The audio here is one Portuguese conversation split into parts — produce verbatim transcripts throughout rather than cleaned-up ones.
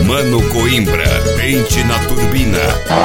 Mano Coimbra, pente na turbina.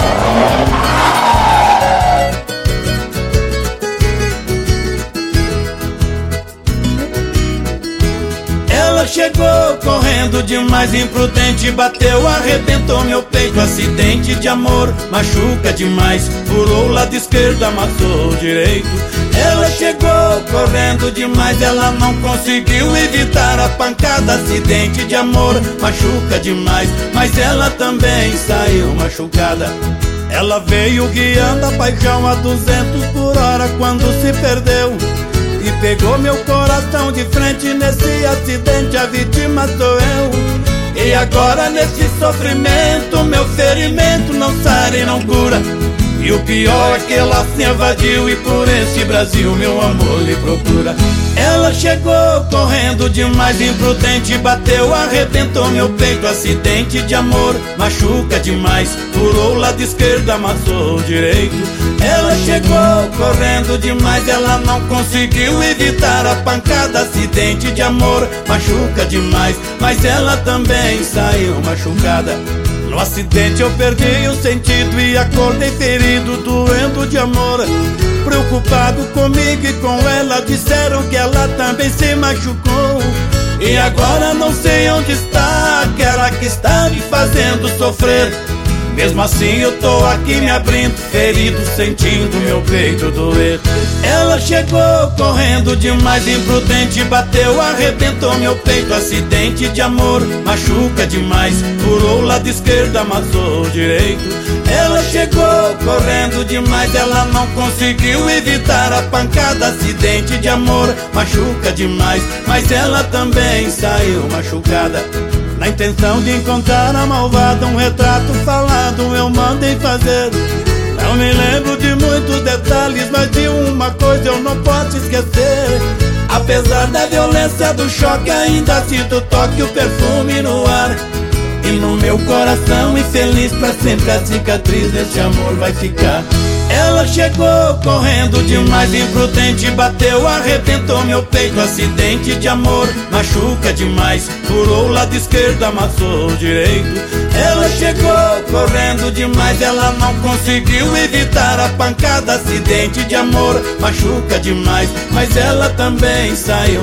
Ela chegou correndo demais, imprudente, bateu, arrebentou meu peito. Acidente de amor, machuca demais, furou o lado esquerdo, amassou o direito. Ela chegou correndo demais, ela não conseguiu evitar a pancada. Acidente de amor, machuca demais, mas ela também saiu machucada. Ela veio guiando a paixão a duzentos por hora quando se perdeu e pegou meu coração de frente. Nesse acidente a vítima sou eu. E agora nesse sofrimento meu ferimento não sara e não cura. E o pior é que ela se evadiu e por esse Brasil meu amor lhe procura. Ela chegou correndo demais, imprudente, bateu, arrebentou meu peito. Acidente de amor, machuca demais, furou o lado esquerdo, amassou o direito. Ela chegou correndo demais, ela não conseguiu evitar a pancada. Acidente de amor, machuca demais, mas ela também saiu machucada. No acidente eu perdi o sentido e acordei ferido, doendo de amor. Preocupado comigo e com ela, disseram que ela também se machucou. E agora não sei onde está aquela que está me fazendo sofrer. Mesmo assim eu tô aqui me abrindo, ferido, sentindo meu peito doer. Ela chegou correndo demais, imprudente, bateu, arrebentou meu peito. Acidente de amor, machuca demais, furou o lado esquerdo, amassou o direito. Ela chegou correndo demais, ela não conseguiu evitar a pancada. Acidente de amor, machuca demais, mas ela também saiu machucada. Na intenção de encontrar a malvada, um retrato falado eu mandei fazer. Não me lembro de muitos detalhes, mas de uma coisa eu não posso esquecer. Apesar da violência do choque, ainda sinto o toque, o perfume no ar. E no meu coração infeliz, pra sempre a cicatriz desse amor vai ficar. Ela chegou correndo demais, imprudente, bateu, arrebentou meu peito. Acidente de amor, machuca demais, furou o lado esquerdo, amassou o direito. Ela chegou correndo demais, ela não conseguiu evitar a pancada. Acidente de amor, machuca demais, mas ela também saiu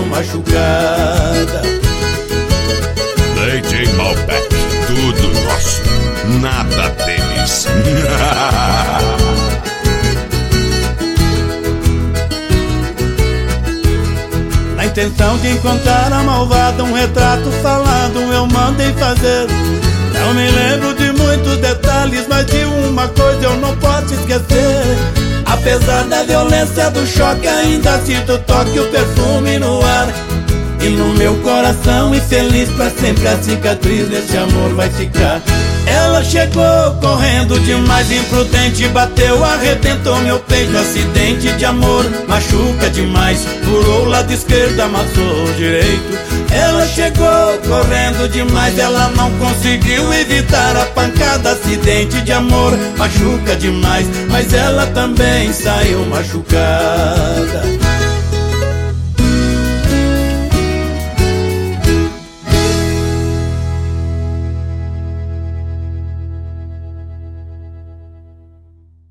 machucada. D J Malbec, tudo nosso, nada deles. Na intenção de encontrar a malvada, um retrato falado eu mandei fazer. Não me lembro de muitos detalhes, mas de uma coisa eu não posso esquecer. Apesar da violência do choque, ainda sinto o toque, o perfume no ar. E no meu coração infeliz, pra sempre a cicatriz desse amor vai ficar. Ela chegou correndo demais, imprudente, bateu, arrebentou meu peito. Acidente de amor, machuca demais, furou o lado esquerdo, amassou o direito. Ela chegou correndo demais, ela não conseguiu evitar a pancada. Acidente de amor, machuca demais, mas ela também saiu machucada.